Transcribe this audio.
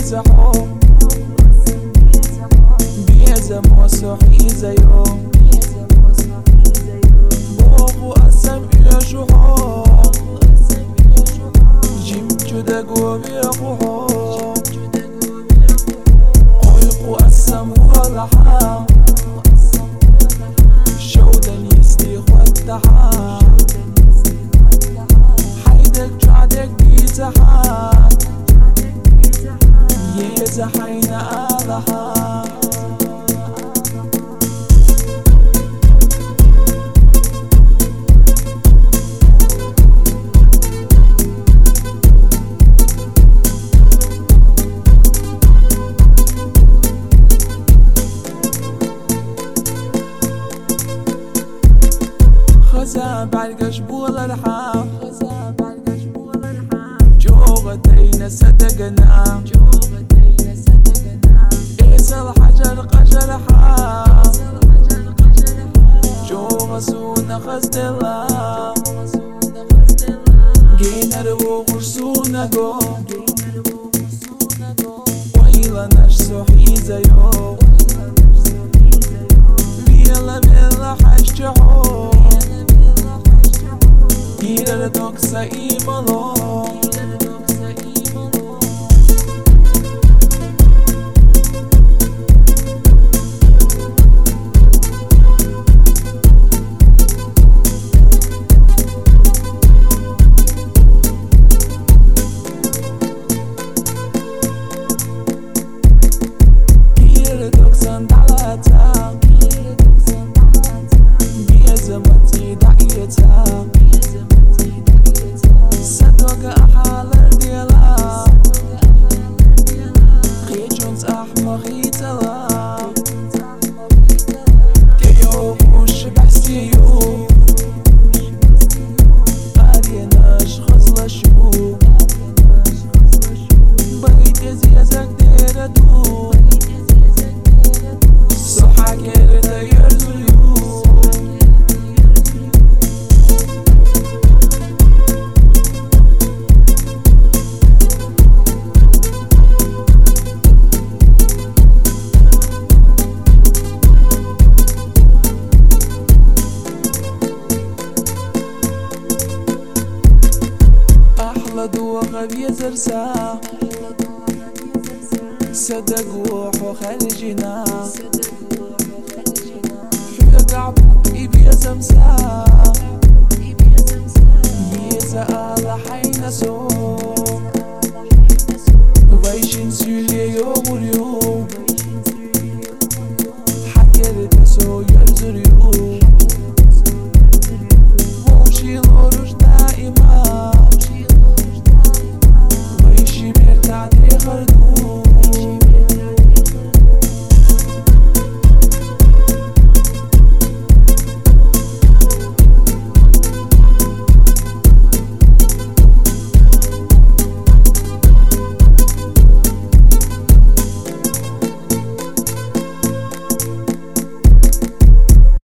حب بيزا موسو حيزا يوم بوغو أسم يشو حب جيم جدا قوبي أخو قويقو أسم ولحا شودن يستي خواتها حيدك جعدك بيتها يزا حين آلها خزاب عالقش بول الحام جوغتين صدقنا إيس الحجر قجر حام جوغ سونا خزد الله جينا رو غرسونا جو ويلا نشسو حيزا يو بيلا بيلا حشجحو Gire doksa imalo Gire doksan dalata Bieza mati da'iyata صدق أحالر ديلا خيجونز أحمقي تلا كيو وش بحسيو قاريناش غزل شو بغيت زيزك ديردو صحا كيرتا يرزو دوغة بيزرسا صدق وحو خلجنا حيق عبوكي بيزمسا يزا آلا حين سو ويشن سيلي يوم اليوم حكرت سو يرزر يوم